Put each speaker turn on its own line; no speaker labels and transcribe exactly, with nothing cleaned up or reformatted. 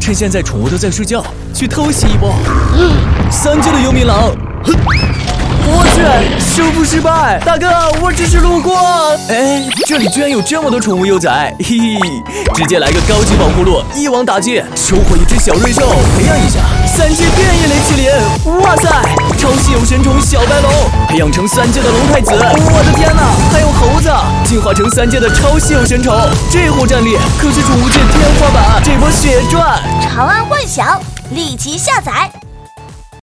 趁现在宠物都在睡觉，去偷袭一波。三阶的幽冥狼，我去，收服失败！大哥，我只是路过。哎，这里居然有这么多宠物幼崽，嘿嘿，直接来个高级保护鹿，一网打尽，收获一只小瑞兽，培养一下。三阶变异雷麒麟，哇塞，超稀有神宠小白龙，培养成三阶的龙太子，我的天哪，还有猴子，进化成三阶的超稀有神宠，这货战力可是宠物界天花板，这波血赚！
长安幻想，立即下载。